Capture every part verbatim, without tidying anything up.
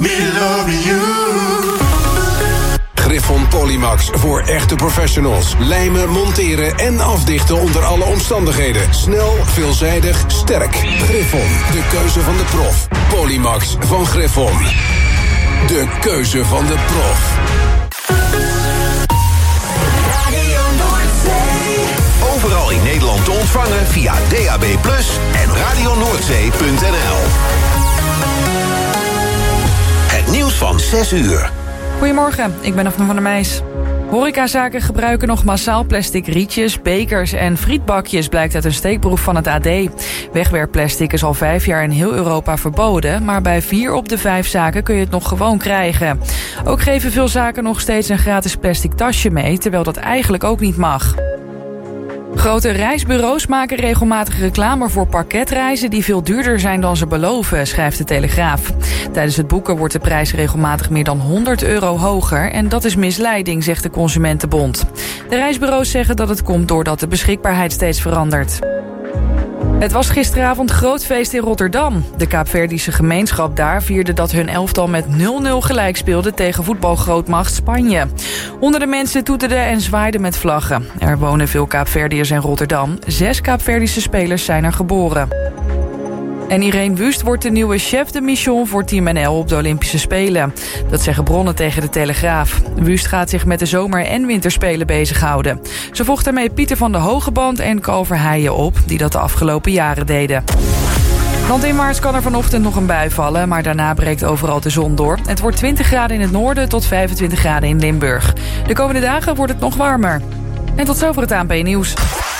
me loving you. Griffon Polymax voor echte professionals. Lijmen, monteren en afdichten onder alle omstandigheden. Snel, veelzijdig, sterk. Griffon, de keuze van de prof. Polymax van Griffon. De keuze van de prof. Overal in Nederland te ontvangen via D A B plus, en radio noordzee punt n l. Het nieuws van zes uur. Goedemorgen, ik ben Afne van der Meijs. Horecazaken gebruiken nog massaal plastic rietjes, bekers en frietbakjes, blijkt uit een steekproef van het A D. Wegwerpplastic is al vijf jaar in heel Europa verboden, maar bij vier op de vijf zaken kun je het nog gewoon krijgen. Ook geven veel zaken nog steeds een gratis plastic tasje mee, terwijl dat eigenlijk ook niet mag. Grote reisbureaus maken regelmatig reclame voor parketreizen die veel duurder zijn dan ze beloven, schrijft de Telegraaf. Tijdens het boeken wordt de prijs regelmatig meer dan honderd euro hoger en dat is misleiding, zegt de Consumentenbond. De reisbureaus zeggen dat het komt doordat de beschikbaarheid steeds verandert. Het was gisteravond groot feest in Rotterdam. De Kaapverdische gemeenschap daar vierde dat hun elftal met nul nul gelijk speelde tegen voetbalgrootmacht Spanje. Honderden mensen toeterden en zwaaiden met vlaggen. Er wonen veel Kaapverdiërs in Rotterdam. Zes Kaapverdische spelers zijn er geboren. En Irene Wust wordt de nieuwe chef de mission voor Team N L op de Olympische Spelen. Dat zeggen bronnen tegen de Telegraaf. Wust gaat zich met de zomer- en winterspelen bezighouden. Ze volgt daarmee Pieter van de Hogeband en Ko Verheijen op, die dat de afgelopen jaren deden. Landinwaarts kan er vanochtend nog een bui vallen, maar daarna breekt overal de zon door. Het wordt twintig graden in het noorden tot vijfentwintig graden in Limburg. De komende dagen wordt het nog warmer. En tot zover het A N P Nieuws.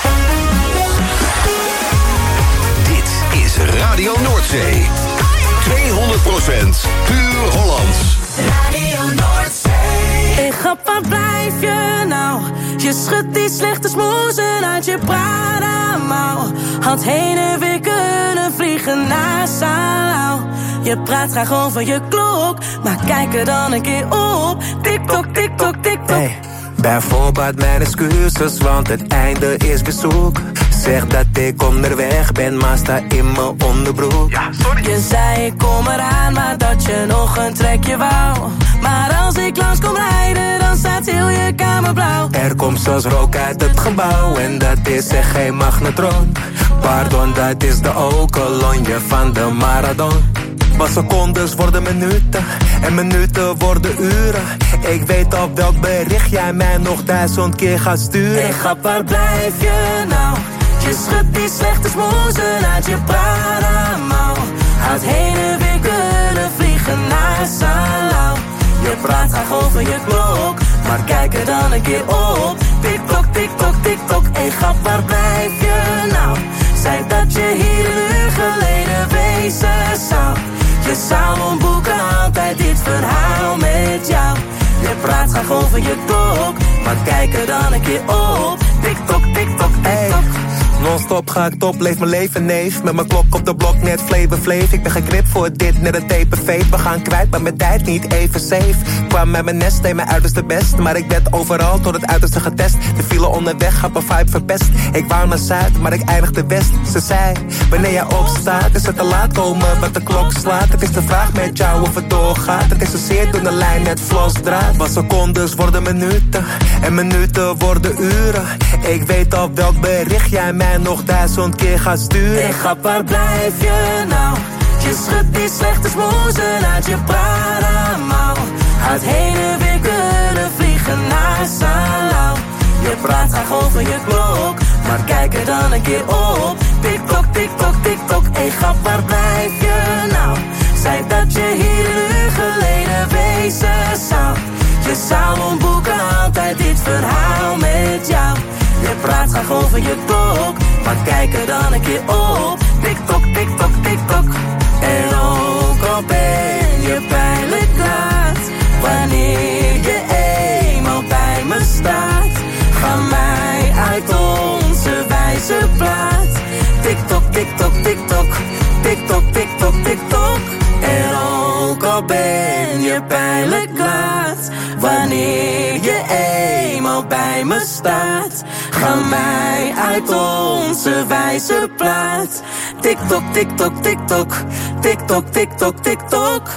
Radio Noordzee. tweehonderd procent puur Hollands. Radio Noordzee. Hey grap, waar blijf je nou? Je schudt die slechte smoezen uit je Prada-mouw. Hand heen en weer kunnen vliegen naar Salau. Je praat graag over je klok, maar kijk er dan een keer op. Tik-tok, tik-tok, tik-tok. Hey, bijvoorbeeld mijn excuses, want het einde is bezoek. Zeg dat ik onderweg ben, maar sta in mijn onderbroek. Ja, sorry. Je zei ik kom eraan, maar dat je nog een trekje wou. Maar als ik langs kom rijden, dan staat heel je kamer blauw. Er komt zelfs rook uit het gebouw en dat is echt geen magnetron. Pardon, dat is de okelonje van de marathon. Maar secondes worden minuten en minuten worden uren. Ik weet op welk bericht jij mij nog duizend keer gaat sturen. Hey grap, waar blijf je nou? Je schudt die slechte smoezen uit je Prada-mouw. Houd heen en weer kunnen vliegen naar Salau. Je praat graag over je klok, maar kijk er dan een keer op. Tik-tok, tik-tok, tik-tok. Hey grap, waar blijf je nou? Zei dat je hier een uur geleden wezen zou. Je zou een boeken altijd dit verhaal met jou. Je praat graag over je klok, maar kijk er dan een keer op. Tik-tok, tik-tok, tik-tok. Non-stop ga ik top, leef mijn leven neef. Met mijn klok op de blok, net flavor fleef. Ik ben geknipt voor dit, net een taperfeest. We gaan kwijt, maar mijn tijd niet even safe. Kwam met mijn nest, deed mijn uiterste best. Maar ik werd overal tot het uiterste getest. De file onderweg, had mijn vibe verpest. Ik wou naar zuid, maar ik eindigde west. Ze zei, wanneer jij opstaat, is het te laat komen, wat de klok slaat. Het is de vraag met jou of het doorgaat. Het is zozeer toen de lijn net vlosdraad. Maar secondes worden minuten en minuten worden uren. Ik weet op welk bericht jij mij nog duizend keer gaat sturen. Hey grap, waar blijf je nou? Je schudt die slechte smoezen uit je Prada-mouw. Houd heen en weer kunnen vliegen naar Salau. Je praat graag over je klok, maar kijk er dan een keer op. Tik-tok, tik-tok, tik-tok. Hey grap, waar blijf je nou? Zei dat je hier een uur geleden wezen zou. Je zou een boeken altijd dit verhaal met jou. Je praat graag over je klok, maar kijk er dan een keer op. Tik-tok, tik-tok, tik-tok. En ook al ben je pijnlijk laat, wanneer je eenmaal bij me staat, ga mij uit onze wijze plaat. Tik-tok, tik-tok, tik-tok. Tik-tok, tik-tok, tik-tok. En ook al ben je pijnlijk laat, wanneer je eenmaal bij me staat, ga mij uit onze wijze plaat. Tik-tok, tik-tok, tik-tok. Tik-tok, tik-tok, tik-tok. En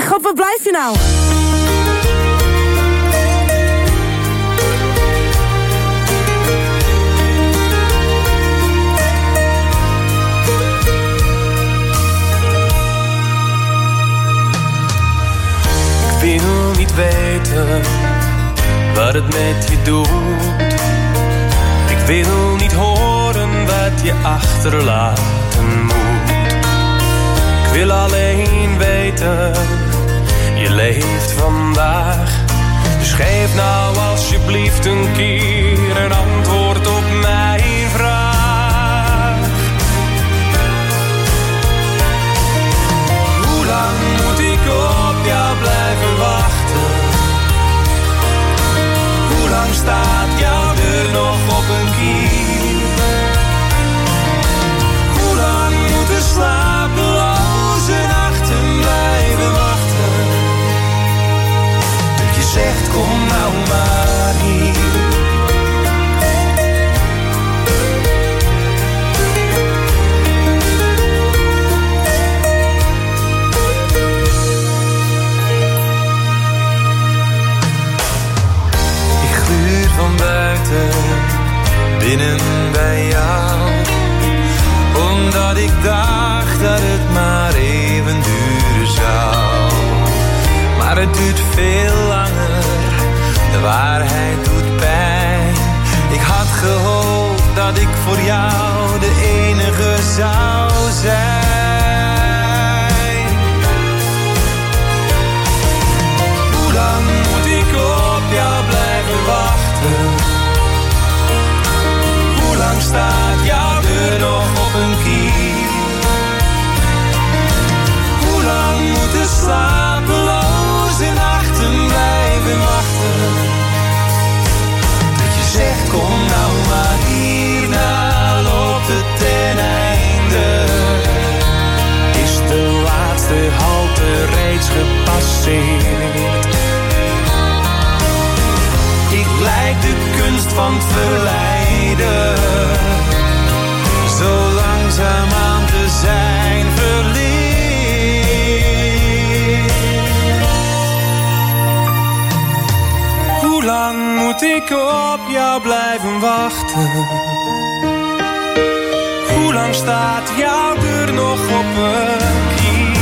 Schat, waar blijf je nou? Ik wil niet weten wat het met je doet. Ik wil niet horen wat je achterlaten moet. Ik wil alleen weten, je leeft vandaag. Dus geef nou alsjeblieft een keer een antwoord op mijn vraag. Hoe lang moet ik op jou blijven wachten? Hoe lang staat jouw deur nog op een kier? Hoe lang moeten slapeloze nachten blijven wachten? Dat je zegt kom nou maar hier. Van buiten, binnen bij jou. Omdat ik dacht dat het maar even duren zou. Maar het duurt veel langer, de waarheid doet pijn. Ik had gehoopt dat ik voor jou de enige zou zijn. Hoe lang moet ik op jou blijven wachten? Hoe lang staat jouw deur nog op een kier? Hoe lang moeten slapeloze nachten blijven wachten? Dat je zegt kom nou maar hier, nou loopt het ten einde. Is de laatste halte reeds gepasseerd? Ik lijk de kunst van het verleiden, zo langzaamaan te zijn verleerd. Hoe lang moet ik op jou blijven wachten? Hoe lang staat jouw deur nog op een kier?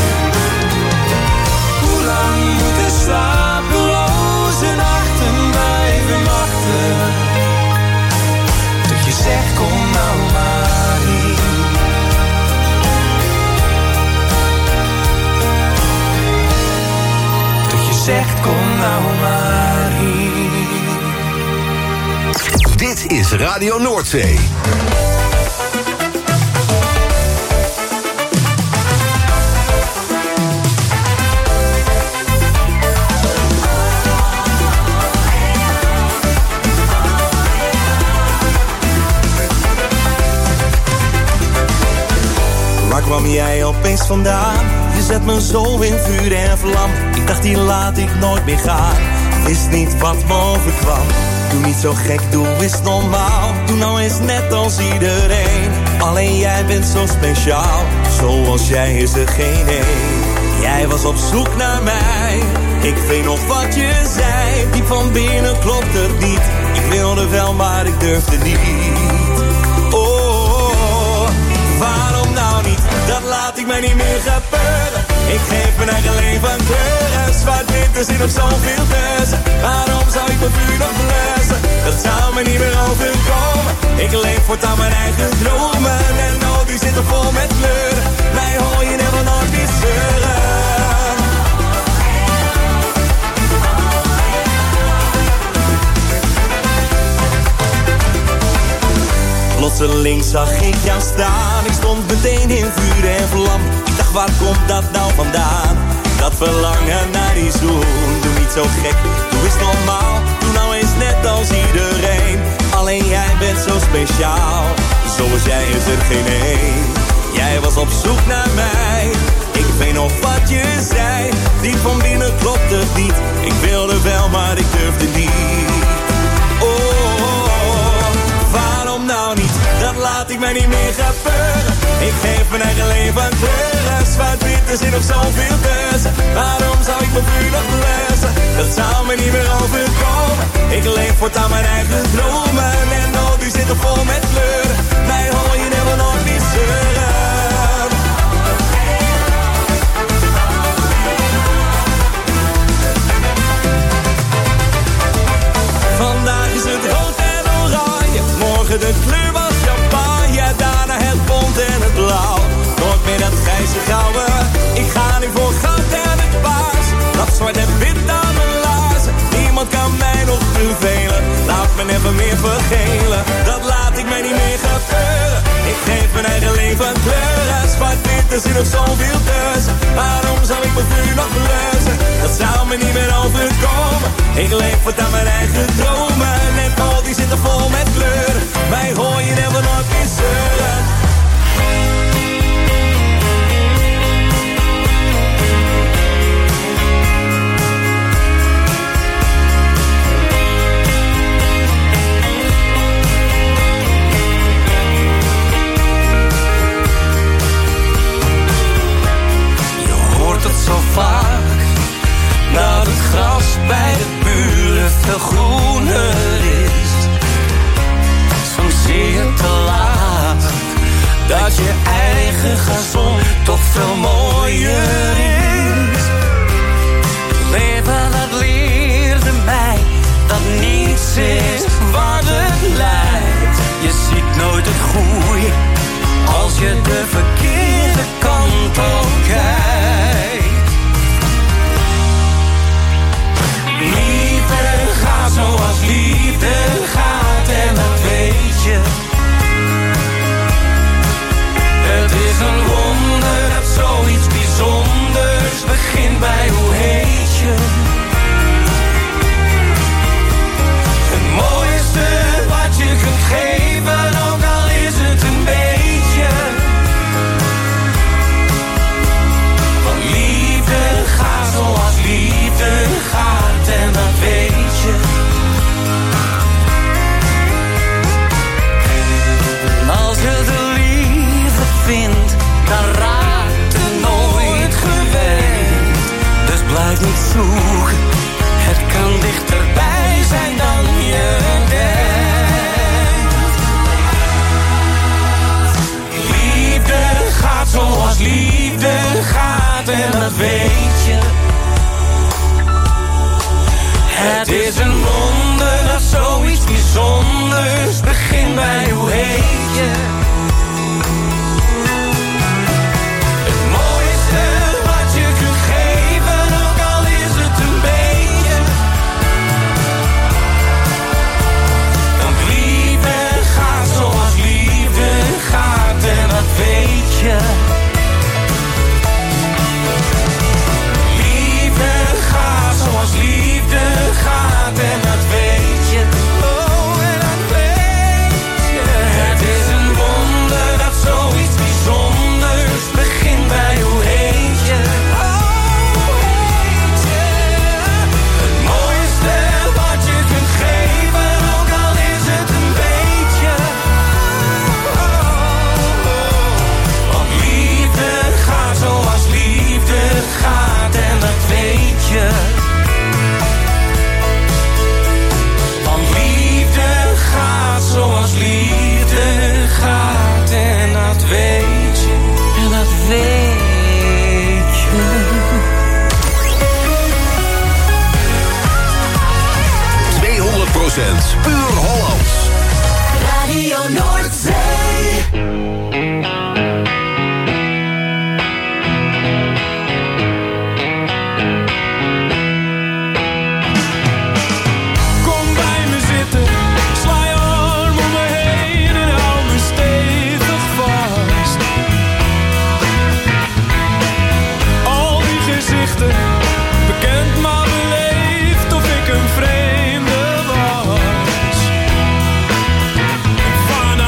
Hoe lang moet de slapeloze nachten blijven wachten? Dat je zegt kom nou maar hier. Dat je zegt kom nou maar hier. Dit is Radio Noordzee. Waar kwam jij opeens vandaan? Je zet me zo in vuur en vlam. Ik dacht die laat ik nooit meer gaan. Wist niet wat me overkwam. Doe niet zo gek, doe eens normaal. Doe nou eens net als iedereen. Alleen jij bent zo speciaal. Zoals jij is er geen één. Jij was op zoek naar mij. Ik weet nog wat je zei. Diep van binnen klopt het niet. Ik wilde wel, maar ik durfde niet. Oh, waarom nou niet? Dat laat ik mij niet meer gebeuren. Ik geef mijn eigen leven aan kleuren. Zwart-wit, er zit nog zoveel tussen. Waarom zou ik mijn vuur nog blussen? Dat zou me niet meer overkomen. Ik leef voortaan mijn eigen dromen. En oh, die zitten vol met kleuren. Mij hoor je net wel nooit meer zeuren. Plotseling zag ik jou staan. Ik stond meteen in vuur en vlam. Ik dacht, waar komt dat nou vandaan? Dat verlangen naar die zoen. Doe niet zo gek, doe eens normaal. Doe nou eens net als iedereen. Alleen jij bent zo speciaal. Zoals jij is er geen één. Jij was op zoek naar mij. Ik weet nog wat je zei. Diep van binnen klopt het niet. Ik wilde wel, maar ik durfde niet. Oh, waarom nou niet? Dat laat ik mij niet meer gebeuren. Ik geef mijn eigen leven kleuren. Zwart-wit, er zit nog zoveel tussen. Waarom zou ik mijn vuur nog blussen? Dat zou me niet meer overkomen. Ik leef voortaan mijn eigen dromen. En al die zitten vol met kleuren. Mij hoor je never nooit niet zeuren. Vandaag is het rood en oranje. Morgen de kleur van champagne. Daarna het bont en het blauw. Nooit meer dat grijze gouden. Ik ga nu voor goud en het paars. Dat zwart en wit aan mijn laarzen. Niemand kan mij nog vervelen. Laat me never meer vergelen. Dat laat ik mij niet meer gebeuren. Ik geef mijn eigen leven kleuren. Zwart-wit, er zit nog zoveel tussen. Waarom zou ik mijn vuur nog blussen? Dat zou me niet meer overkomen. Ik leef voortaan mijn eigen dromen. En al die zitten vol met kleuren. Mij hoor je never nooit meer zeuren. Zo vaak dat het gras bij de buren veel groener is. Soms zie je te laat dat je eigen gazon toch veel mooier is. Leven dat leerde mij dat niets is wat het lijkt. Je ziet nooit het goede als je de verkeerde kant op kijkt. Liefde gaat zoals liefde gaat en dat weet je. Het is een wonder dat zoiets bijzonders begint bij hoe heet je. Het mooiste wat je kunt geven, ook al is het een beetje. Want liefde gaat zoals liefde gaat en dat weet je. En als je de liefde vindt, dan raakt het nooit gewend. Dus blijf niet zoeken, het kan dichterbij zijn dan je denkt. Liefde gaat zoals liefde gaat en dat weet je. Het is een wonder dat zoiets bijzonders begint bij hoe heet je. Het mooiste wat je kunt geven, ook al is het een beetje. Want liefde gaat zoals liefde gaat en dat weet je. Liefde gaat zoals liefde gaat en dat weet je. Oh, en dat weet je. Het is een wonder dat zoiets bijzonders begint bij hoe heet je. Oh, heet je. Het mooiste wat je kunt geven, ook al is het een beetje. Oh, oh, oh. Want liefde gaat zoals liefde gaat en dat weet je. Zoals liefde gaat en dat weet je, en dat weet je. tweehonderd procent puur Hollands. Radio Noordzee. Bekend maar beleefd of ik een vreemde was. Ik vaar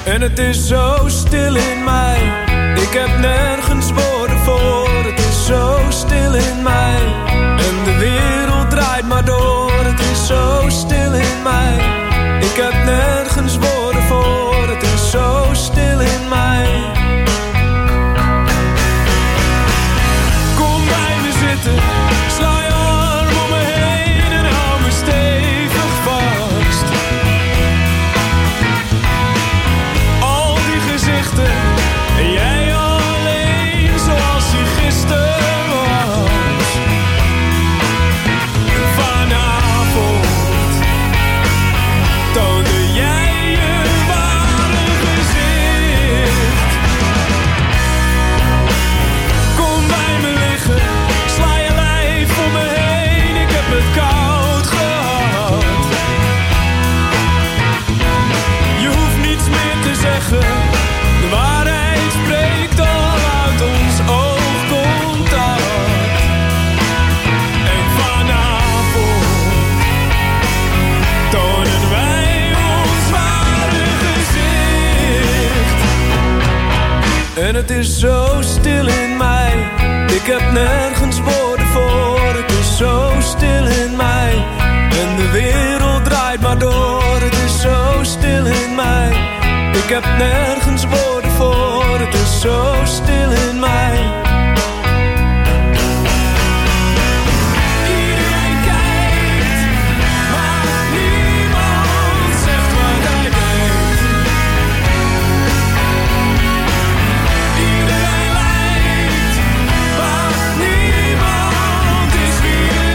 En het is zo stil in mij. Ik heb nergens woorden voor. Het is zo stil in mij. En de wereld draait maar door. Het is zo stil in mij. Ik heb nergens woorden voor. Het is zo stil in mij. Kom bij me zitten. Sla je arm om me heen en hou me stevig vast. Al die gezichten en jij alleen zoals je gisteren was. Vanavond toonde jij je ware gezicht. Kom bij me liggen, sla je lijf om me heen, ik heb het koud gehad. Je hoeft niets meer te zeggen, de waarheid spreekt al uit ons oogcontact. En vanavond tonen wij ons ware gezicht. En het is zo stil in mij, ik heb nergens woorden voor. Het is zo stil in mij, en de wereld draait maar door. Het is zo stil in mij, ik heb nergens woorden voor. Het is zo stil in mij. Iedereen kijkt, maar niemand zegt wat hij denkt. Iedereen lijkt, maar niemand is wie je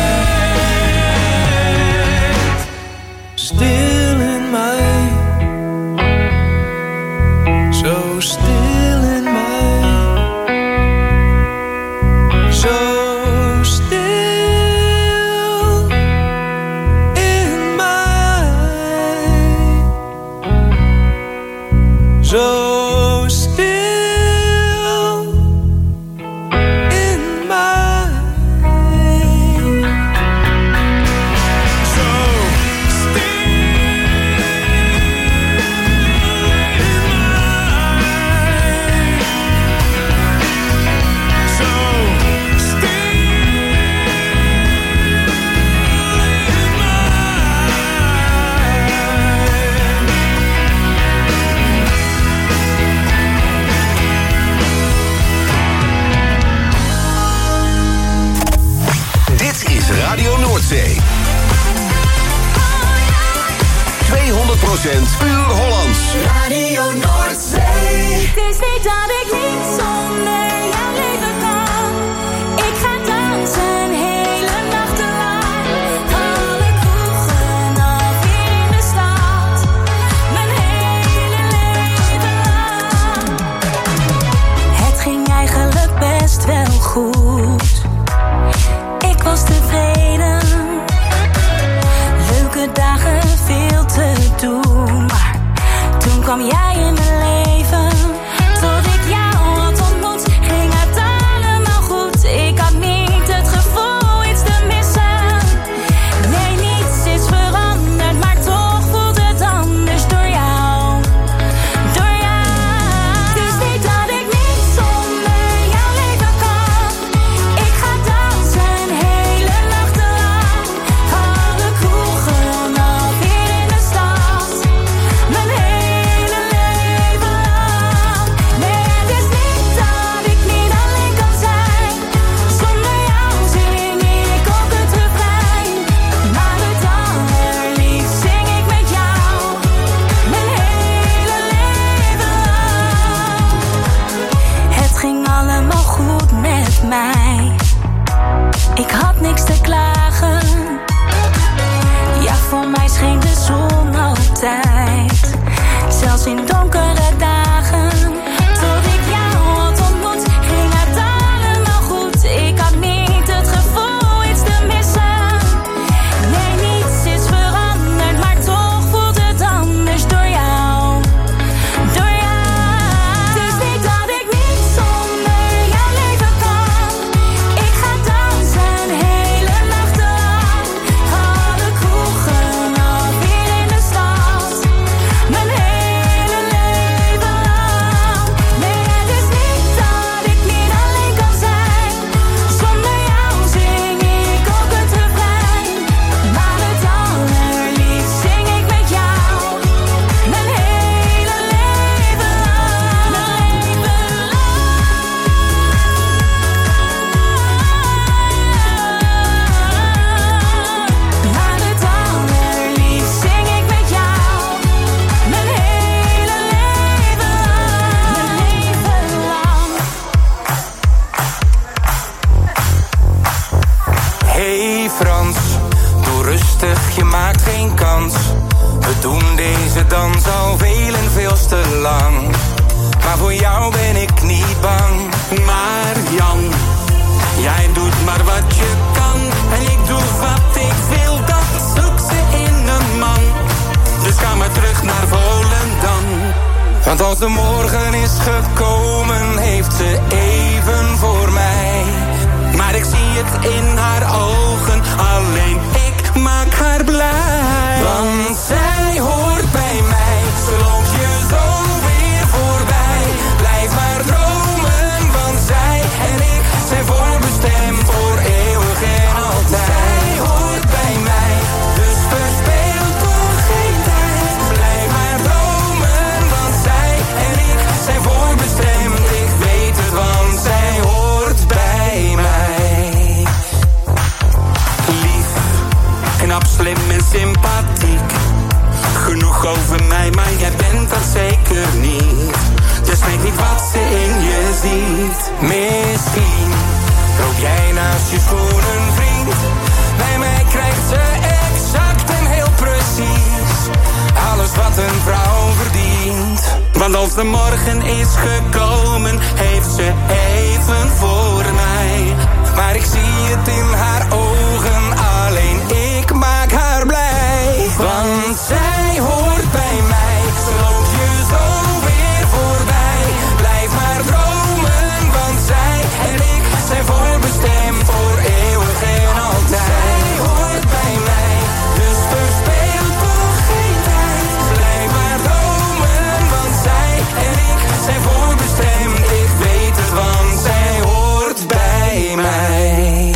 denkt. Stil in mij. Zo stil in mij. Zo stil in mij. Zo stil in mij. Zo Radio Noordzee. tweehonderd procent puur Hollands. Radio Noordzee. Het is niet dat ik niet zonder jou leven kan. Ik ga dansen hele nachten lang. Alle kroegen af hier in de stad. Mijn hele leven lang. Het ging eigenlijk best wel goed. Ik was tevreden. Leuke dagen, veel te doen. Maar toen kwam jij in mijn leven. Tot ik jou had ontmoet, ging het allemaal goed. Ik had niet het gevoel iets te missen. Nee, niets is veranderd, maar toch voelt het anders door jou. Door jou. Het is niet dat ik niet zonder jou leven kan. Ik ga dansen hele nachten lang. Alle kroegen af hier in de stad. Mijn hele leven lang. Nee, het is niet dat ik niet alleen kan zijn. Zonder jou zing ik ook het refrein. Maar het allerliefst zing ik met jou. Mijn hele leven lang. Het ging allemaal goed met mij. Ik had niks te klagen. Ja, voor mij scheen de zon altijd. Zelfs in donkere dagen. Tot ik jou had ontmoet, ging het allemaal goed. Ik had niet het gevoel iets te missen. Nee, niets is veranderd, maar toch voelt het anders door jou. Door jou. Het is niet dat ik niet zonder jou leven kan. Ik ga dansen hele nachten lang. Alle kroegen af hier in de stad. Mijn hele leven Maar Jan, jij doet maar wat je kan. En ik doe wat ik wil, dat zoek ze in een man. Dus ga maar terug naar Volendam. Want als de morgen is gekomen, heeft ze even voor mij. Maar ik zie het in haar ogen, alleen ik maak haar blij. Want zij hoort bij mij, ze loopt je zo weer voorbij. Blijf maar dromen, want zij en ik zijn voorbestemd voor eeuwig en altijd. Zij hoort bij mij, dus verspeel toch geen tijd. Blijf maar dromen, want zij en ik zijn voorbestemd. Ik weet het, want zij hoort bij mij. Lief, knap, slim en sympathiek. Genoeg over mij, maar jij bent dat zeker niet. Dus weet niet wat ze in je ziet. Misschien loop jij naast je schoenen, vriend. Bij mij krijgt ze exact en heel precies alles wat een vrouw verdient. Want als de morgen is gekomen, heeft ze even voor mij. Maar ik zie het in haar ogen, alleen ik maak haar blij. Want zij hoort bij mij, ze loopt je zo weer voorbij. Blijf maar dromen, want zij en ik zijn voorbestemd voor eeuwig en altijd. Zij hoort bij mij, dus verspeel toch geen tijd. Blijf maar dromen, want zij en ik zijn voorbestemd. Ik weet het, want zij hoort bij mij.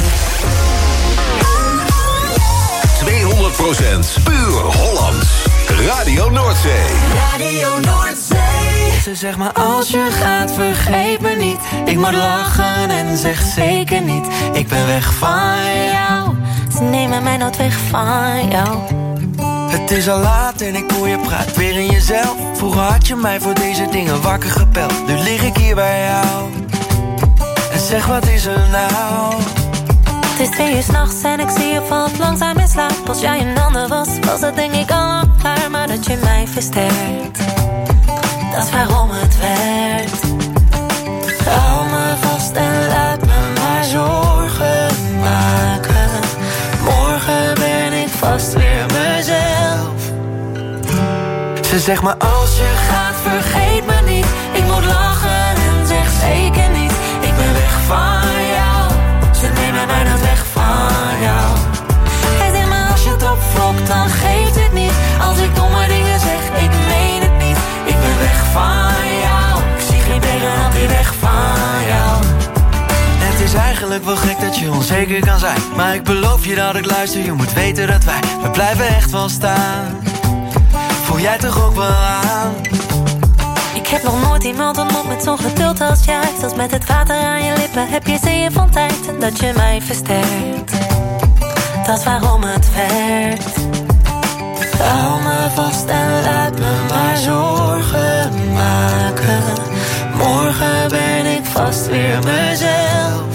tweehonderd procent puur Hollands. Radio Noordzee. Radio Noordzee. Ze zegt maar als je gaat vergeet me niet. Ik moet lachen en zeg zeker niet. Ik ben weg van jou. Ze nemen mij nooit weg van jou. Het is al laat en ik hoor je praat weer in jezelf. Vroeger had je mij voor deze dingen wakker gebeld. Nu lig ik hier bij jou. En zeg wat is er nou? Het is twee uur 's nachts en ik zie je valt langzaam in slaap. Als jij een ander was, was het denk ik al lang klaar. Maar dat je mij versterkt, dat is waarom het werkt. Hou me vast en laat me maar zorgen maken. Morgen ben ik vast weer mezelf. Ze zegt maar als je gaat Vergeet me niet, ik moet lachen en zeg zeker niet. Ik ben weg van jou, ze nemen mij nooit weg van jou. Hij zegt maar als je het opvlokt, dan geeft het niet. Als ik domme dingen zeg, ik meen het niet. Ik ben weg van jou, ik zie geen tegenhand weer weg van jou. Het is eigenlijk wel gek dat je onzeker kan zijn. Maar ik beloof je dat ik luister, je moet weten dat wij We blijven echt wel staan. Voel jij toch ook wel aan? Ik heb nog nooit iemand ontmoet met zo'n geduld als jij. Zelfs met het water aan je lippen heb je zeeën van tijd. En dat je mij versterkt, dat is waarom het werkt. Hou me vast en laat me maar zorgen maken. Morgen ben ik vast weer mezelf.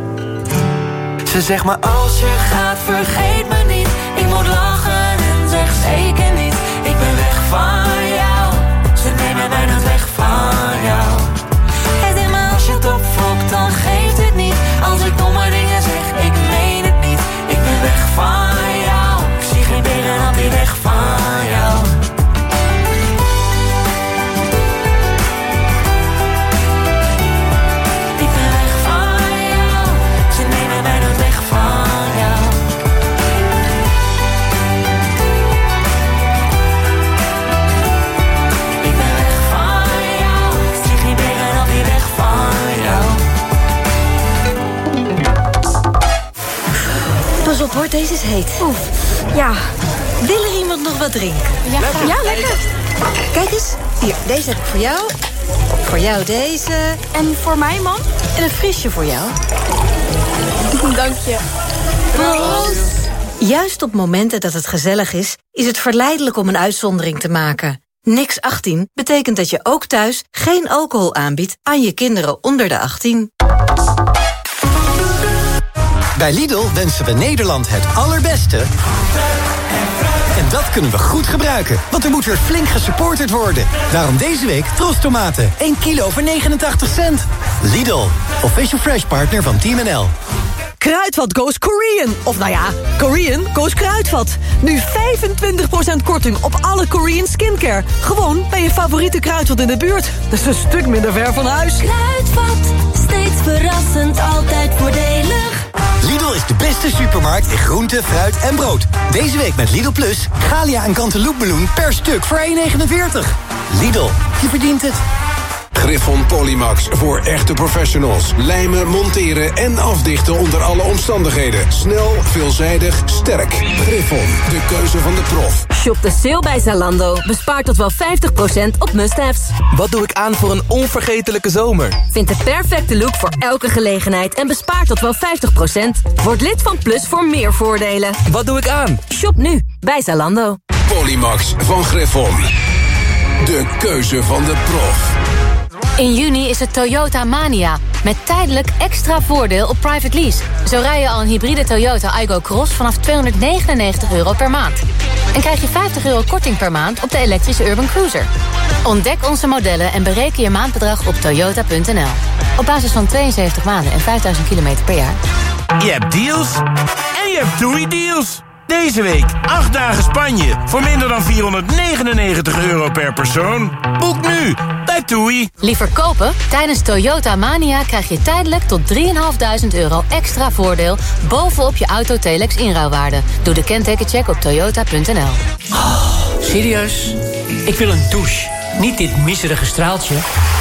Ze zegt maar als je gaat vergeet me niet. Ik moet lachen en zeg zeker niet. Ik ben weg van jou, ze nemen mij nooit weg van jou. Hij zegt maar als je het opvlokt, dan geeft het niet. Als ik domme dingen zeg, ik meen het niet. Ik ben weg van jou, ik zie geen tegenhand weer weg van jou. Ik ben weg van jou, ze nemen mij nooit weg van jou. Ik ben weg van jou, ik zie geen tegenhand weer weg van jou. Pas op hoor, deze is heet. Oef, ja. Wil er iemand nog wat drinken? Ja, lekker. Ja, lekker. Kijk eens, hier, deze heb ik voor jou. Voor jou deze. En voor mij, man? En een frisje voor jou. Dank je. Proost. Juist op momenten dat het gezellig is, is het verleidelijk om een uitzondering te maken. Niks achttien betekent dat je ook thuis geen alcohol aanbiedt aan je kinderen onder de achttien. Bij Lidl wensen we Nederland het allerbeste. En dat kunnen we goed gebruiken, want er moet weer flink gesupporterd worden. Daarom deze week Tros tomaten, één kilo voor negenentachtig cent. Lidl, official fresh partner van Team N L. Kruidvat goes Korean. Of nou ja, Korean goes Kruidvat. Nu vijfentwintig procent korting op alle Korean skincare. Gewoon bij je favoriete Kruidvat in de buurt. Dat is een stuk minder ver van huis. Kruidvat, steeds verrassend, altijd voordelig. Lidl is de beste supermarkt in groente, fruit en brood. Deze week met Lidl Plus, Galia en Cantaloupemeloen per stuk voor één negenenveertig. Lidl, je verdient het. Griffon Polymax voor echte professionals. Lijmen, monteren en afdichten onder alle omstandigheden. Snel, veelzijdig, sterk. Griffon, de keuze van de prof. Shop de sale bij Zalando. Bespaar tot wel vijftig procent op must-haves. Wat doe ik aan voor een onvergetelijke zomer? Vind de perfecte look voor elke gelegenheid en bespaar tot wel vijftig procent. Word lid van Plus voor meer voordelen. Wat doe ik aan? Shop nu bij Zalando. Polymax van Griffon. De keuze van de prof. In juni is het Toyota Mania. Met tijdelijk extra voordeel op private lease. Zo rij je al een hybride Toyota Aygo Cross vanaf tweehonderdnegenennegentig euro per maand. En krijg je vijftig euro korting per maand op de elektrische Urban Cruiser. Ontdek onze modellen en bereken je maandbedrag op toyota punt n l. Op basis van tweeënzeventig maanden en vijfduizend kilometer per jaar. Je hebt deals en je hebt TUI-deals. Deze week acht dagen Spanje voor minder dan vierhonderdnegenennegentig euro per persoon. Boek nu bij TUI. Liever kopen? Tijdens Toyota Mania krijg je tijdelijk tot drieduizend vijfhonderd euro extra voordeel bovenop je Auto Telex inruilwaarde. Doe de kentekencheck op toyota punt n l. Oh, serieus? Ik wil een douche. Niet dit miserige straaltje.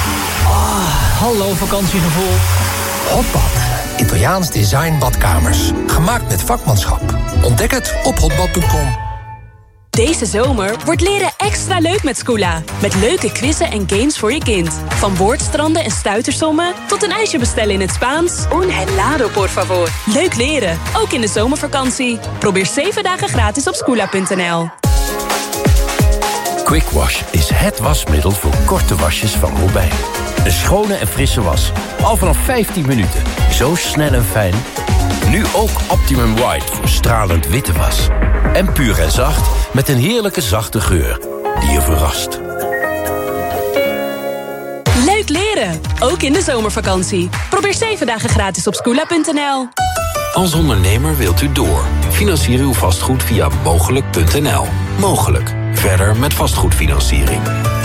Oh, hallo vakantiegevoel. Hotbad. Italiaans design badkamers. Gemaakt met vakmanschap. Ontdek het op hotbad punt com. Deze zomer wordt leren extra leuk met Scoola. Met leuke quizzen en games voor je kind. Van woordstranden en stuitersommen tot een ijsje bestellen in het Spaans. Un helado, por favor. Leuk leren, ook in de zomervakantie. Probeer zeven dagen gratis op scoola punt n l. Quick Wash is het wasmiddel voor korte wasjes van Robijn. Een schone en frisse was. Al vanaf vijftien minuten. Zo snel en fijn. Nu ook Optimum White voor stralend witte was. En puur en zacht met een heerlijke zachte geur die je verrast. Leuk leren, ook in de zomervakantie. Probeer zeven dagen gratis op scoola punt n l. Als ondernemer wilt u door. Financier uw vastgoed via mogelijk punt n l. Mogelijk. Verder met vastgoedfinanciering.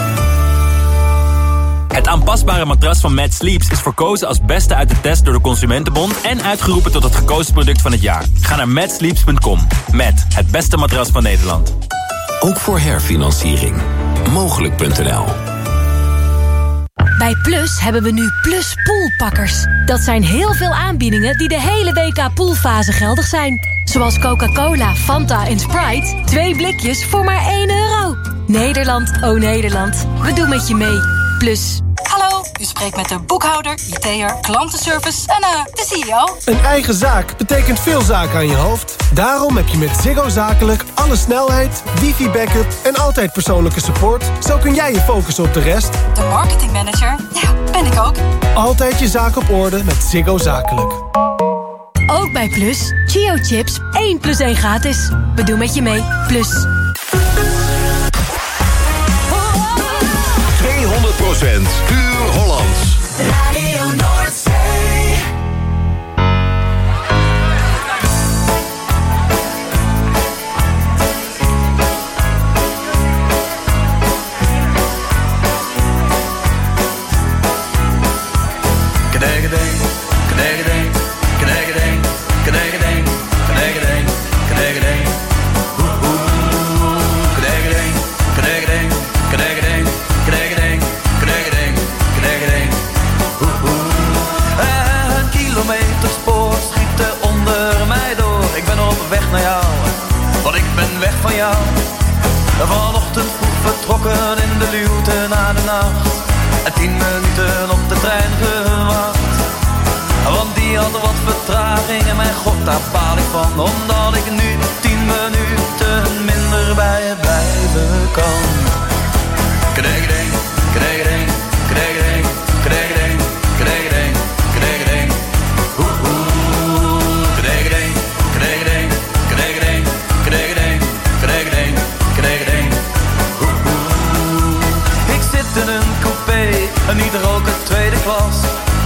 Het aanpasbare matras van Mad Sleeps is verkozen als beste uit de test door de Consumentenbond en uitgeroepen tot het gekozen product van het jaar. Ga naar mad sleeps punt com. Met het beste matras van Nederland. Ook voor herfinanciering. mogelijk punt n l. Bij Plus hebben we nu Plus Poolpakkers. Dat zijn heel veel aanbiedingen die de hele W K poolfase geldig zijn. Zoals Coca-Cola, Fanta en Sprite. Twee blikjes voor maar één euro. Nederland, oh Nederland. We doen met je mee. Plus. Hallo, u spreekt met de boekhouder, I T'er, klantenservice en uh, de C E O. Een eigen zaak betekent veel zaken aan je hoofd. Daarom heb je met Ziggo Zakelijk alle snelheid, wifi-backup en altijd persoonlijke support. Zo kun jij je focussen op de rest. De marketingmanager, ja, ben ik ook. Altijd je zaak op orde met Ziggo Zakelijk. Ook bij Plus, Chio Chips, één plus één gratis. We doen met je mee, Plus. tweehonderd procent puur Hollands. Radio Noordzee. Knegedeng, knegedeng, knegedeng, knegedeng, knegedeng, knegedeng. Knegedeng, knegedeng, knegedeng, knegedeng, knegedeng, knegedeng. Een kilometerspoor schiet er onder mij door. Ik ben op weg naar jou, want ik ben weg van jou. Vanochtend vroeg vertrokken in de luwte naar de nacht. En tien minuten op de trein gewacht. Want die had wat vertraging en mijn god daar baal ik van. Omdat ik nu tien minuten minder bij je blijven kan. Knegedeng, knegedeng, knegedeng, knegedeng, knegedeng, knegedeng. Oeh oeh. Knegedeng, knegedeng, knegedeng, knegedeng, knegedeng, knegedeng. Oeh oeh. Ik zit in een coupé en niet roken tweede klas.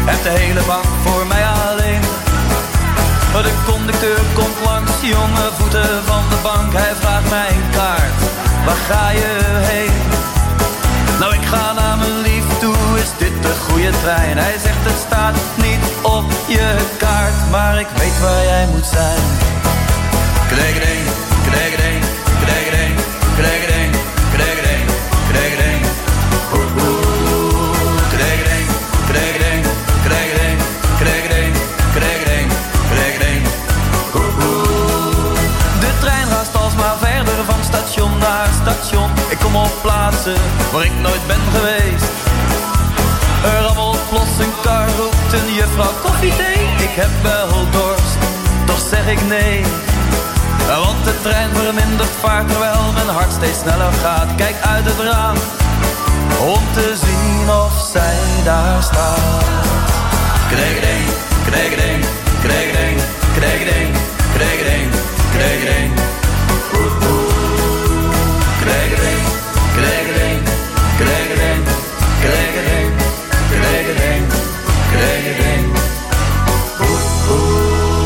hebt de hele bank voor mij alleen. De conducteur komt langs, jonge voeten van de bank. Hij vraagt mij een kaart, waar ga je heen? Nou, ik ga naar mijn lief toe, is dit de goede trein? Hij zegt het staat niet op je kaart, maar ik weet waar jij moet zijn. Kregeding, kregeding, kregeding, kregeding, kregeding, kregeding. Oeh, oeh, kregeding, kregeding, kregeding, kregeding, kregeding, kregeding. Oeh, oeh. De trein raast alsmaar verder van station naar station. Ik kom op plaatsen waar ik nooit ben geweest. Er rammelt plots een kar, roept een juffrouw koffie, thee. Ik heb wel dorst, toch zeg ik nee. Want de trein vermindert vaart terwijl mijn hart steeds sneller gaat. Kijk uit het raam, om te zien of zij daar staat. Kregeding, kregeding, kregeding, kregeding, kregeding, kregeding. Oeh, oeh. Kregeding, kregeding, kregeding, kregeding, kregeding, kregeding. Oeh, oeh.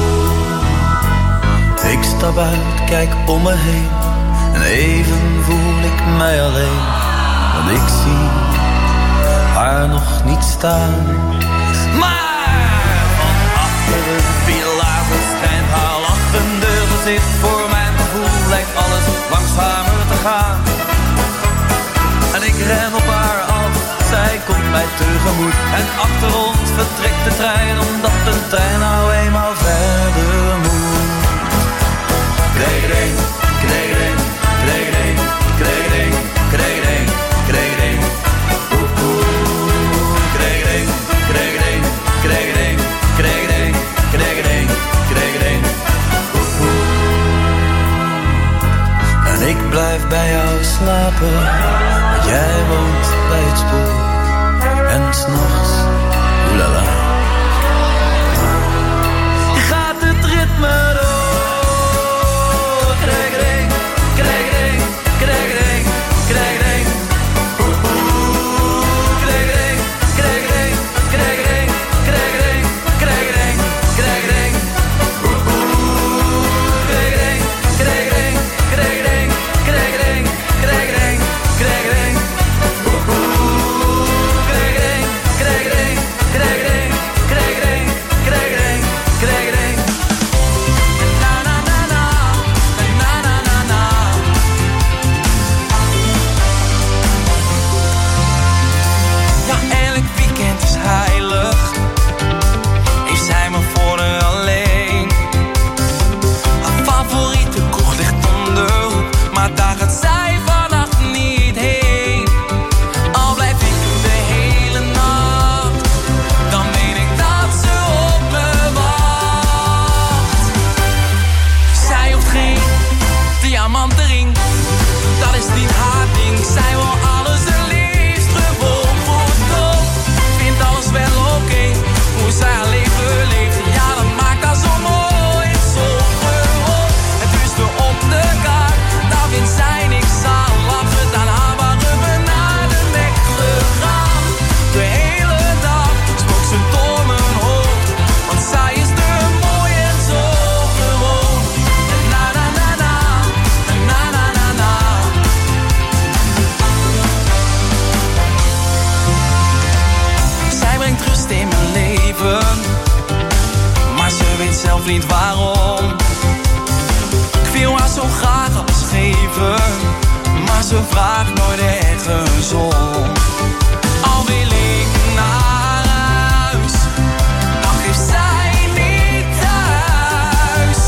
Ik stap uit, kijk om me heen en even voel ik mij alleen. Want ik zie haar nog niet staan. Maar van achter een pilaar verschijnt haar lachende gezicht. Voor mijn gevoel lijkt alles langzamer te gaan. En ik ren op haar af, zij komt mij tegemoet. En achter ons vertrekt de trein, omdat de trein nou eenmaal verder moet. Kregeding, kregeding, kregeding, kregeding, kregeding, kregeding. Oeh, oeh. Kregeding, kregeding, kregeding, kregeding, kregeding, kregeding. Oeh, oeh. En ik blijf bij jou slapen, want jij woont bij het spoor. En 's nachts, oelala, je gaat het ritme door. Kregeding, kregeding, kregeding, kregeding. Oeh, oeh. Kregeding, kregeding, kregeding, kregeding, kregeding, kregeding. Oeh, oeh. Kregeding, kregeding, kregeding, kregeding, kregeding, kregeding. Oeh, oeh. Kregeding, kregeding, kregeding, kregeding, kregeding, kregeding. Na na na na. Na na na na. Ja, elk weekend is heilig. Heeft zij me voor haar alleen. Haar favoriete kroeg ligt om de hoek, maar daar gaat zij vannacht niet heen. Al blijf ik de hele nacht, dan weet ik dat ze op me wacht. Zij hoeft geen diamantenring, dat is niet haar ding. Zij wil alles en liefst gewoon goedkoop. Vindt alles wel oké, hoe zij haar leven leeft. Ja, dat maakt haar zo mooi, zo gewoon. Het duurste op de kaart, daar vindt zij niks aan. Lachen, dan haar waren we naar de nek gegaan. De hele dag spook ze door mijn hoofd, want zij is te mooi en zo gewoon. Na na na na, na na na na. Zij brengt rust in mijn leven, maar ze weet zelf niet waarom. Ik wil haar zo graag alles geven, maar ze vraagt nooit ergens om. Al wil ik naar huis, dan geeft zij niet thuis.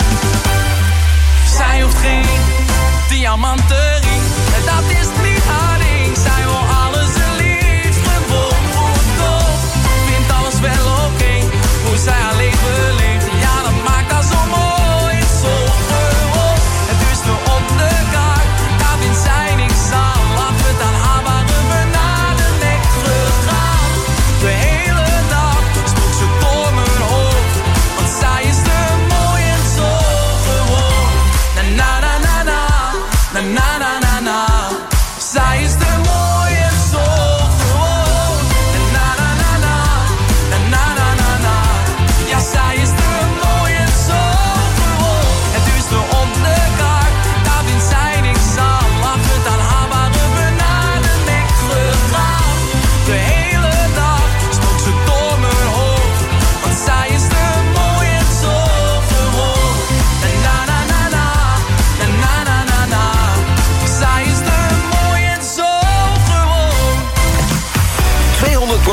Zij hoeft geen diamantenring, dat is niet haar ding. Zij wil alles en liefst gewoon goedkoop. Vindt alles wel oké, hoe zij haar leven leeft. Ja, dat maakt haar zo mooi, zo gewoon. Het duurste op de kaart, daar vindt zij niks aan. Lachen, dan haar waren we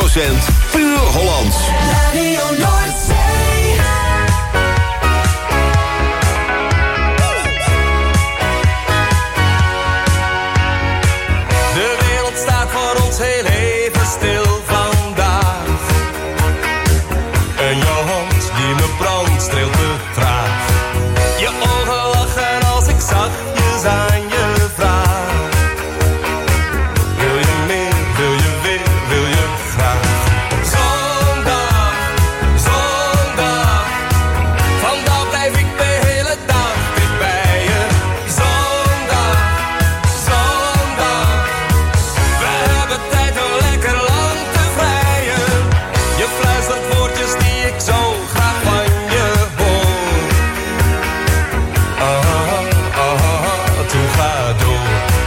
procent puur Hollands. Radio Noordzee. De wereld staat voor ons heel even stil vandaag. En jouw hand die me brandt streelt te traag. Je ogen lachen als ik zachtjes aan je vraag. Wil je meer, wil je weer, wil je graag. Zondag, zondag, vandaag blijf ik de hele dag dicht bij je. Zondag, zondag, we hebben tijd om lekker lang te vrijen. Je fluistert woordjes die ik zo graag van je hoor. Ah, ah, ah, toen ga door.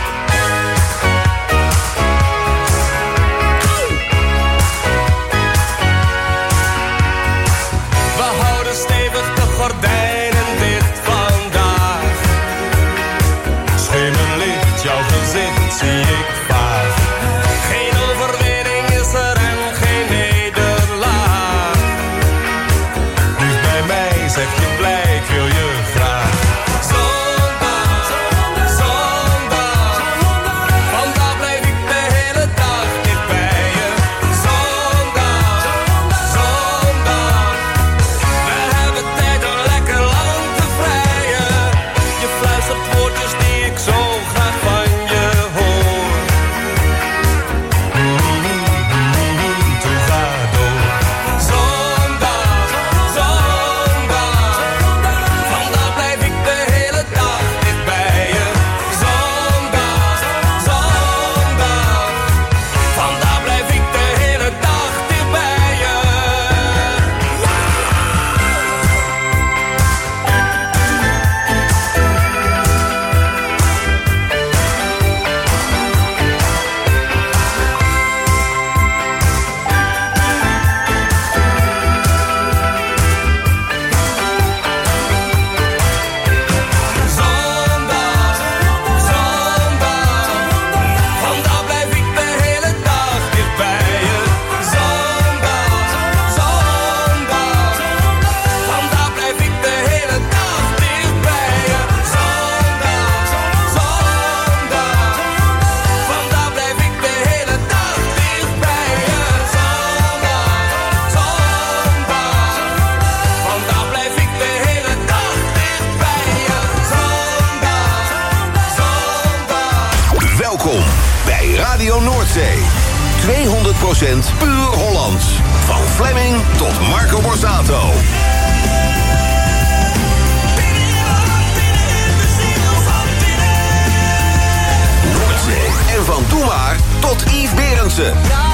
We houden stevig de gordijnen dicht vandaag. Schemerlicht, jouw gezicht zie ik vaag. Geen overwinning is er en geen nederlaag. Nu bij mij zeg je blij, ik wil je graag. Zondag, zondag, vandaag blijf ik de hele dag dicht bij je. Zondag, zondag, we hebben tijd om lekker lang te vrijen. Je fluistert woordjes die ik zo graag van je hoor. Toen ga door. Zondag, zondag, vandaag blijf ik de hele dag dicht bij je. Zondag, zondag, vandaag blijf ik de hele dag dicht bij je. Zondag, zondag, vandaag blijf ik de hele dag dicht bij je. Zondag, zondag, vandaag blijf ik de hele dag dicht bij je. Zondag, zondag, vandaag blijf ik de hele dag dicht bij je. Zondag, zondag, vandaag blijf ik de hele dag dicht bij je. Zondag, zondag. Welkom bij Radio Noordzee. tweehonderd procent puur Hollands. Van Fleming tot Marco Borsato. Noordzee. En van Doe Maar tot Yves Berendsen.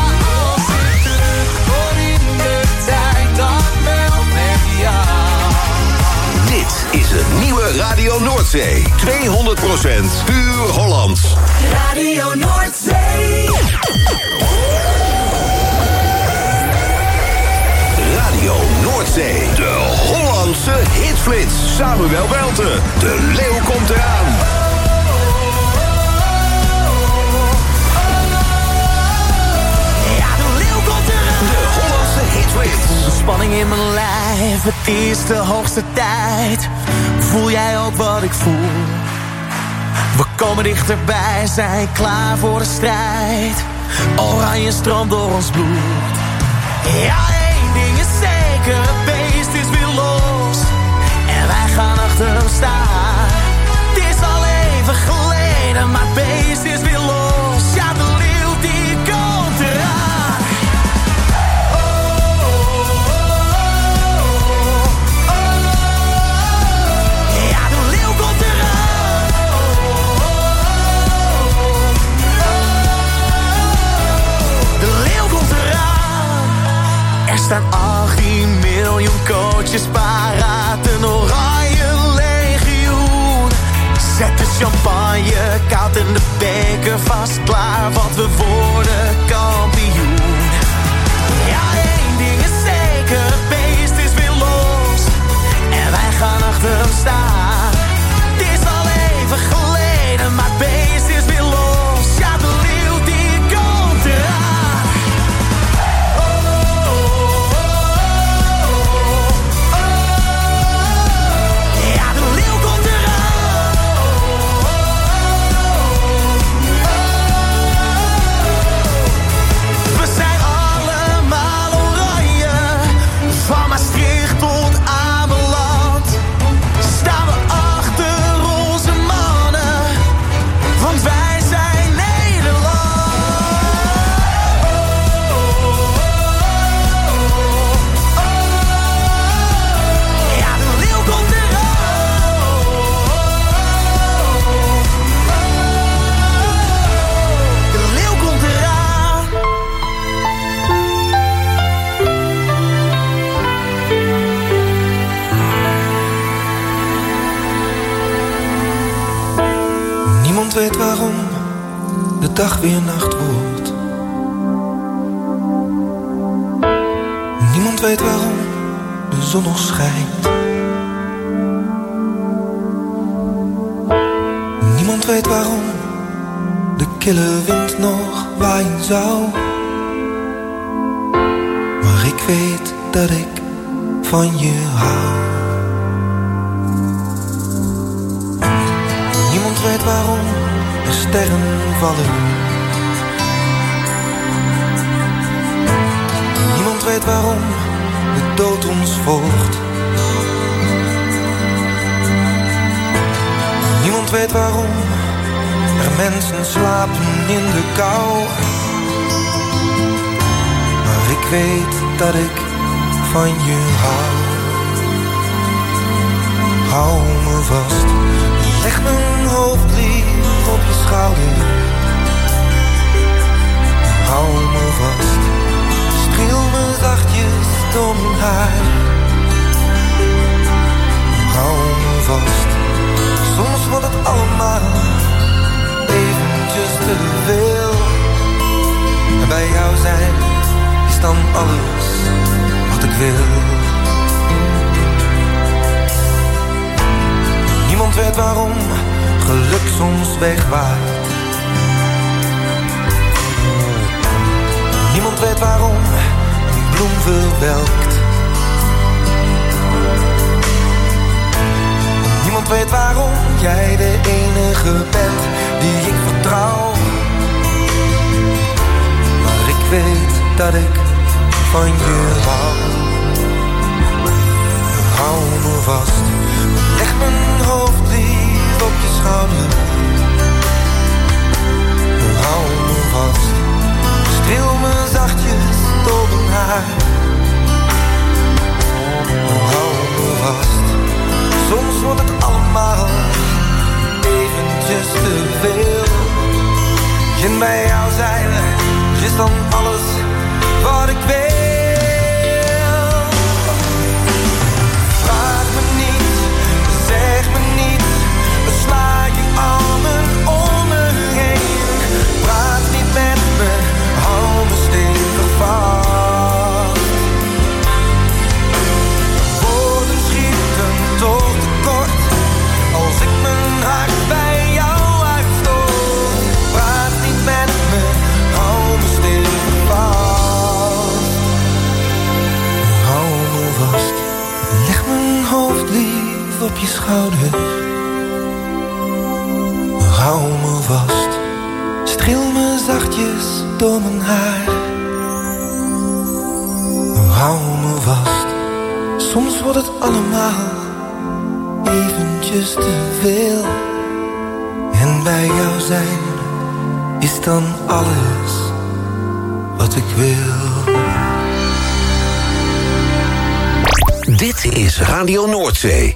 Dit is het nieuwe Radio Noordzee. tweehonderd procent puur Hollands. Radio Noordzee. Radio Noordzee. De Hollandse hitflits. Samuel Welten. De leeuw komt eraan. Ja, de leeuw komt eraan. De Hollandse hitflits. De spanning in mijn lijf, het is de hoogste tijd. Voel jij ook wat ik voel? We komen dichterbij, zijn klaar voor de strijd. Oranje stroomt door ons bloed. Ja, één ding is zeker, het beest is weer los. En wij gaan achter hem staan. Het is al even geleden, maar het beest is weer los. Ja, de leeuw die komt eraan. Ja, de leeuw komt eraan. De leeuw komt eraan. Er staan achttien miljoen coaches paraat, een oranje legioen. Zet de champagne koud en de beker vast klaar, want we worden kampioen. Ja, één ding is zeker, het beest is weer los. En wij gaan achter hem staan. Het is al even geleden, maar het beest is weer los. Ja, de leeuw die komt eraan. Oh, dag weer nacht wordt. Niemand weet waarom de zon nog schijnt. Niemand weet waarom de kille wind nog waaien zou. Maar ik weet dat ik van je hou. Niemand weet waarom de sterren vallen. Niemand weet waarom de dood ons volgt. Niemand weet waarom er mensen slapen in de kou. Maar ik weet dat ik van je hou. Hou me vast, leg mijn hoofd lief op je schouder. Hou me vast, streel me zachtjes door mijn haar. Hou me vast, soms wordt het allemaal eventjes te veel. En bij jou zijn is dan alles wat ik wil. Niemand weet waarom geluk soms wegwaait. Niemand weet waarom een bloem verwelkt. Niemand weet waarom jij de enige bent die ik vertrouw. Maar ik weet dat ik van je hou. Hou me vast, leg mijn hoofd lief op je schouder. Hou me vast, streel me zachtjes door mijn haar. Hou me vast, soms wordt het allemaal eventjes te veel. En bij jou zijn is dan alles wat ik wil. Vraag me niet, zeg me niet, sla je armen om me heen. Praat niet met me, hou me stevig vast. Woorden schieten toch tekort als ik mijn hart bij jou uitstoot. Praat niet met me, hou me stevig vast. Hou me vast, leg mijn hoofd lief op je schouder. Hou me vast, streel me zachtjes door mijn haar. Hou me vast, soms wordt het allemaal eventjes te veel. En bij jou zijn is dan alles wat ik wil. Dit is Radio Noordzee.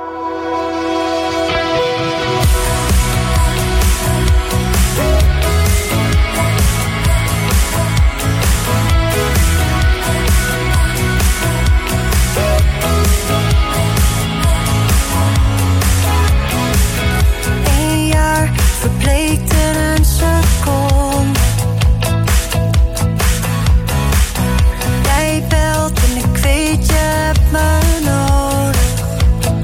Een jaar verbleekt in een seconde. Jij belt en ik weet je hebt me nodig.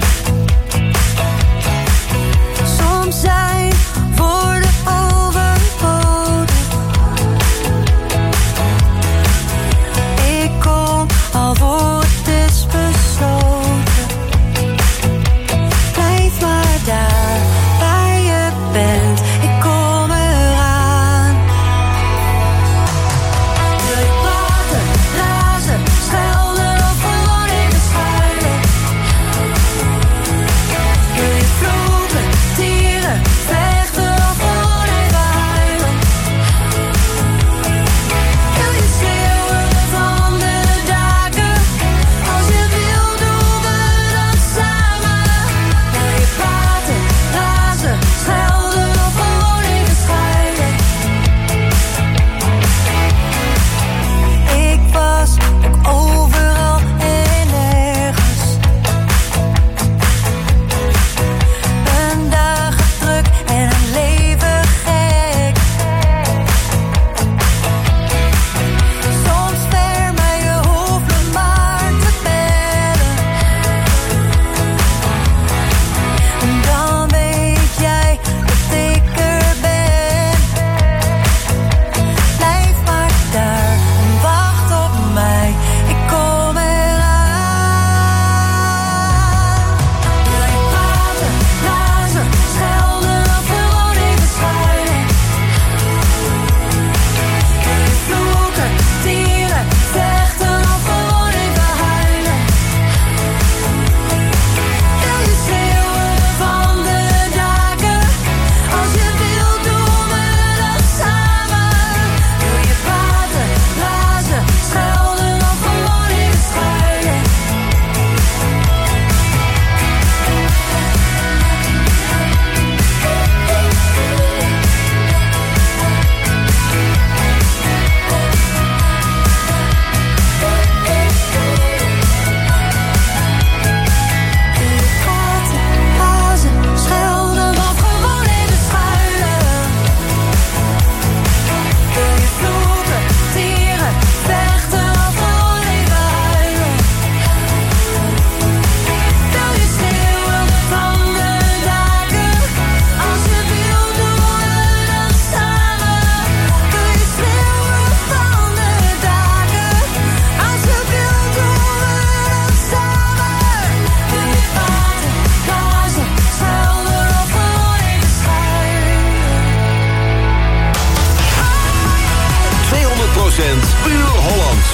puur Hollands.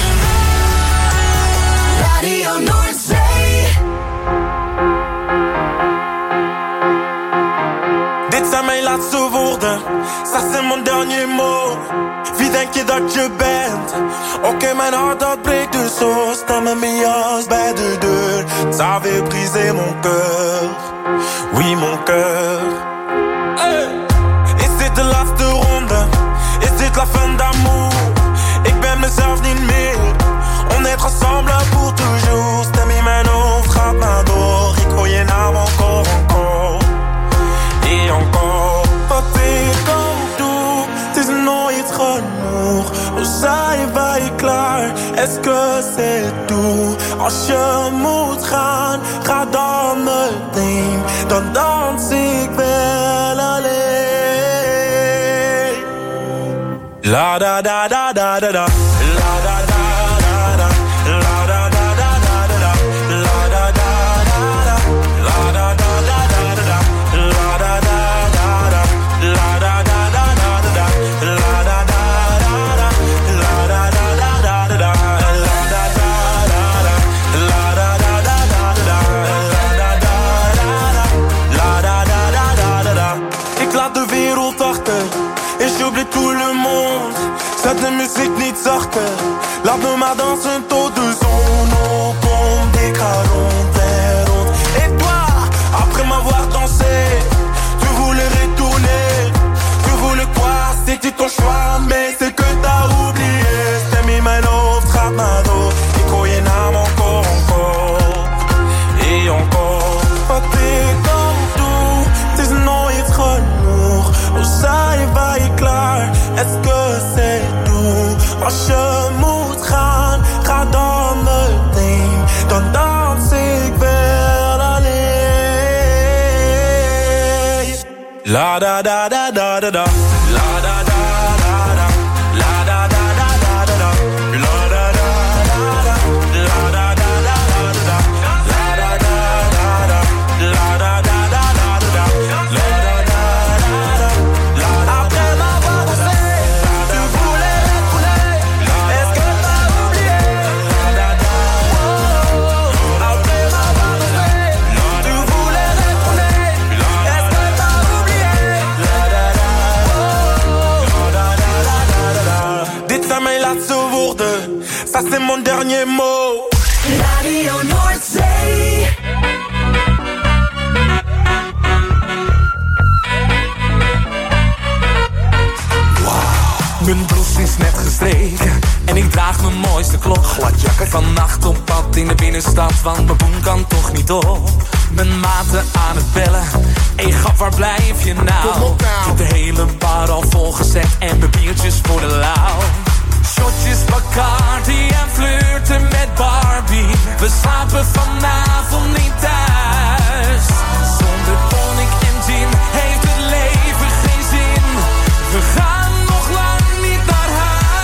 Radio Noordzee. Dit zijn mijn laatste woorden, ça c'est mon dernier mot. Wie denk je dat je bent? Oké, okay, mijn hart dat breekt dus zo. Sta met mijn jas bij de deur. Ça avait brisé mon cœur, oui mon cœur. Hey. Is dit de laatste ronde? Is dit la fin d'amour? Ik ben mezelf niet meer. On est ensemble pour toujours. Stem in mijn hoofd gaat maar door. Ik hoor je naam encore, encore. Et encore. Wat ik ook doe, het is nooit genoeg. We zijn wij klaar, est-ce que c'est tout? Als je moet gaan, ga dan meteen. Dan dans ik wel alleen. La da da da da da da. La da da da da. La da da da da da. La da da da da. La da da da da da. La da da da da. La da da da da da. La da da da da. La da da da da da. La da da da da. La da da da da da. La da da da da. La da da da da da. Ik laat de wereld achter. Et j'oublie tout le monde. Zet de muziek niet zachter. Laat me maar dansen tot de zon opkomt. Ik ga rond en rond. Et toi, après m'avoir dansé, tu voulais retourner. Tu voulais quoi? C'était ton choix, mais c'est que t'as oublié. Stem in mijn hoofd gaat maar door. Ik hoor je naam encore, encore. Et encore. Wat ik ook doe, het is nooit genoeg. We zijn wij klaar, est-ce que c'est tout? Als je moet gaan, ga dan meteen. Dan dans ik wel alleen. La da da da da da da. La da da da da. La da da da da da. La da da da da. La da da da da. La da da da da. La da da da da. La da da da. Après m'avoir dansé, tu voulais retourner. Est-ce que t'as oublié? Après m'avoir dansé, tu voulais retourner. Est-ce que t'as oublié? Dit zijn mijn laatste woorden, ça c'est mon dernier mot. Radio Noordzee. Mijn blouse is net gestreken en ik draag mijn mooiste klok. Gladjakker. Vannacht op pad in de binnenstad, want mijn boem kan toch niet op. Mijn maten aan het bellen, hey grap, waar blijf je nou? Ik heb de hele bar al volgezet en mijn biertjes voor de lauw. Shotjes Bacardi en flirten met Barbie. We slapen vanavond niet thuis. Zonder tonic en gin heeft het leven geen zin. We gaan nog lang niet naar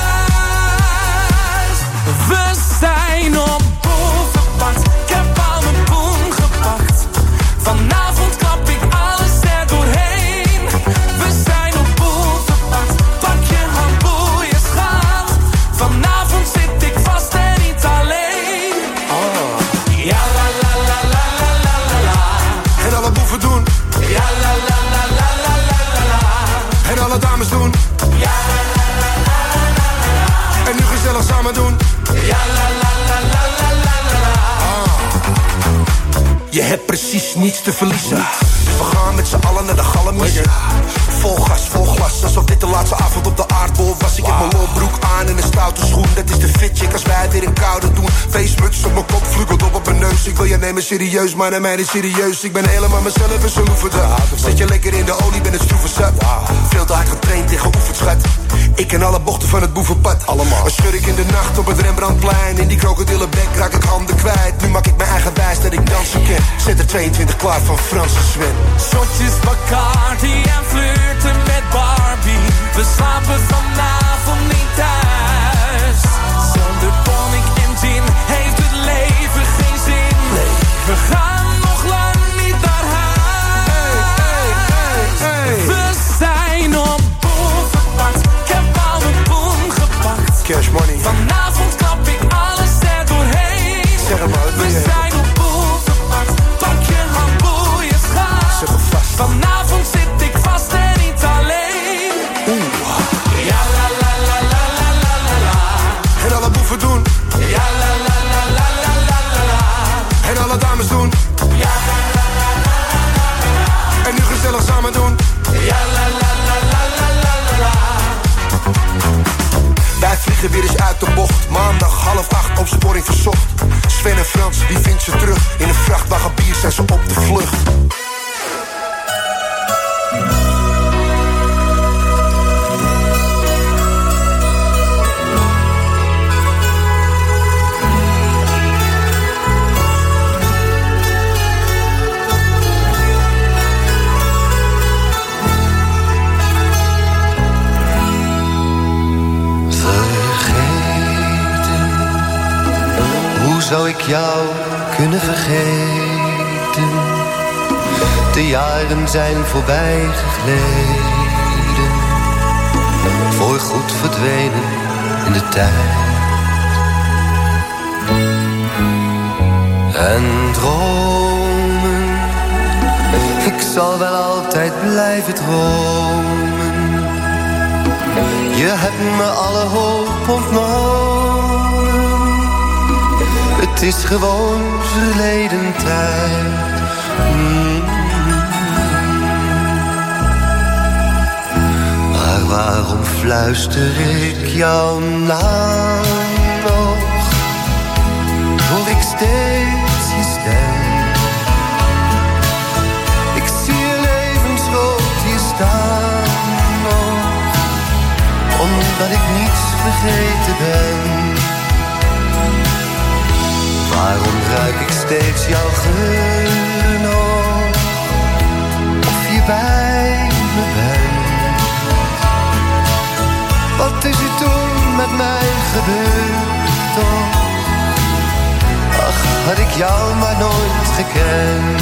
huis. We zijn op bovenpad, ik heb al mijn boem gepakt. Vanavond klap ik alles er doorheen. We zijn op bovenpad, pak je handboeien, schat. Vanavond zit ik vast en niet alleen. Oh. Ja la la la la la la la la. En alle boeven doen. Ja la la la la la la la la. En alle dames doen. Ja la la la la la la la. En nu gezellig samen doen. Ja la la la la la la la la. Ah. Je hebt precies niets te verliezen. Dus we gaan met z'n allen naar de Galamissen. Vol gas, vol glas, alsof dit de laatste avond op de aardbol was. Ik heb mijn lolbroek aan en een stoute schoen. Dat is de fit chick als wij het weer in koude doen. Feestmuts op mijn kop, vlugelt op op mijn neus. Ik wil je nemen serieus, maar naar mij niet serieus. Ik ben helemaal mezelf en zo loeferde. Zet je lekker in de olie, ben het stroeven zat. Veel te hard getraind tegen oefenschat. Ik ken alle bochten van het boevenpad. Allemaal. Een schurk in de nacht op het Rembrandtplein. In die krokodillenbek raak ik handen kwijt. Nu maak ik mijn eigen wijs dat ik dansen ken. Zet er tweeëntwintig klaar van Frans en Sven. Shotjes Bacardi en flirten met Barbie. We slapen vanavond niet thuis. Zonder tonic en gin heeft het leven geen zin. Nee. We gaan nog lang niet naar huis. Hey, hey, hey, hey. We zijn op bovenpad, ik heb al mijn boem gepakt. Cash money. Vanavond uit de bocht. Maandag half acht, opsporing verzocht. Sven en Frans, wie vindt ze terug? In een vrachtwagen bier zijn ze op de vlucht. Hoe zou ik jou kunnen vergeten? De jaren zijn voorbij gegleden, voorgoed verdwenen in de tijd. En dromen, ik zal wel altijd blijven dromen. Je hebt me alle hoop ontnomen. Het is gewoon verleden tijd. Mm. Maar waarom fluister ik jouw naam nog? Hoor ik steeds je stem. Ik zie je levensgroot hier staan nog, omdat ik niets vergeten ben. Waarom ruik ik steeds jouw geur nog? Of je bij me bent? Wat is er toen met mij gebeurd toch? Ach, had ik jou maar nooit gekend.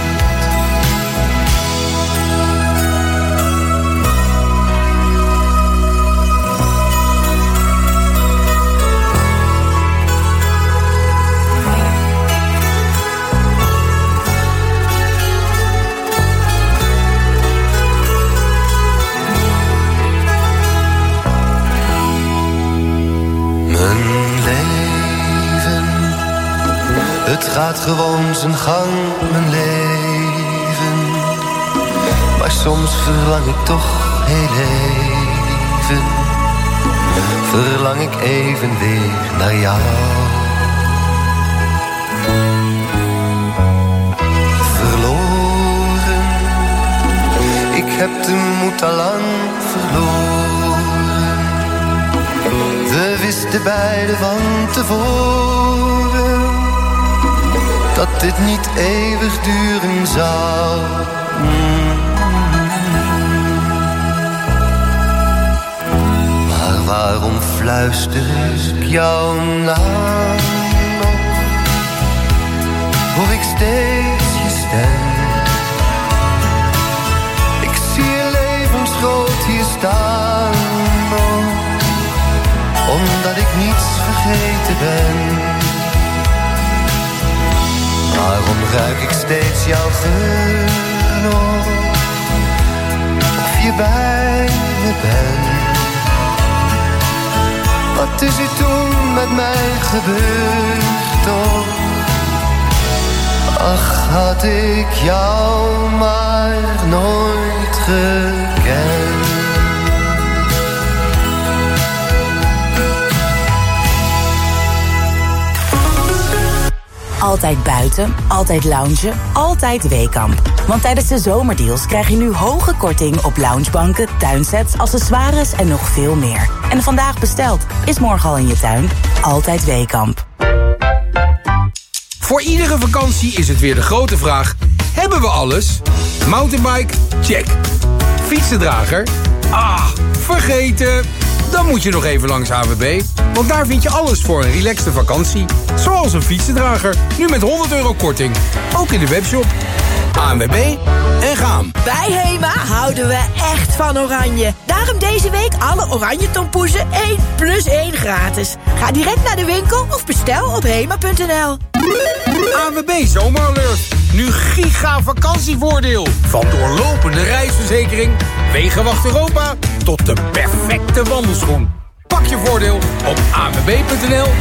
Het gaat gewoon zijn gang, mijn leven. Maar soms verlang ik toch heel even. Verlang ik even weer naar jou. Verloren, ik heb de moed al lang verloren. We wisten beiden van tevoren dat dit niet eeuwig duren zou. Mm. Maar waarom fluister ik jouw naam nog? Hoor ik steeds je stem. Ik zie je levensgroot hier staan nog, omdat ik niets vergeten ben. Waarom ruik ik steeds jouw geur nog? Of je bij me bent? Wat is er toen met mij gebeurd toch? Ach, had ik jou maar nooit gekend. Altijd buiten, altijd loungen, altijd Weekamp. Want tijdens de zomerdeals krijg je nu hoge korting op loungebanken, tuinsets, accessoires en nog veel meer. En vandaag besteld, is morgen al in je tuin. Altijd Weekamp. Voor iedere vakantie is het weer de grote vraag: hebben we alles? Mountainbike? Check. Fietsendrager? Ah, vergeten. Dan moet je nog even langs H W B. Want daar vind je alles voor een relaxte vakantie. Zoals een fietsendrager. Nu met honderd euro korting. Ook in de webshop. A N W B en gaan. Bij Hema houden we echt van oranje. Daarom deze week alle oranje tompoezen één plus één gratis. Ga direct naar de winkel of bestel op hema punt n l. A N W B Zomeralert. Nu giga vakantievoordeel. Van doorlopende reisverzekering, Wegenwacht Europa tot de perfecte wandelschoen. Pak je voordeel op a n w b punt n l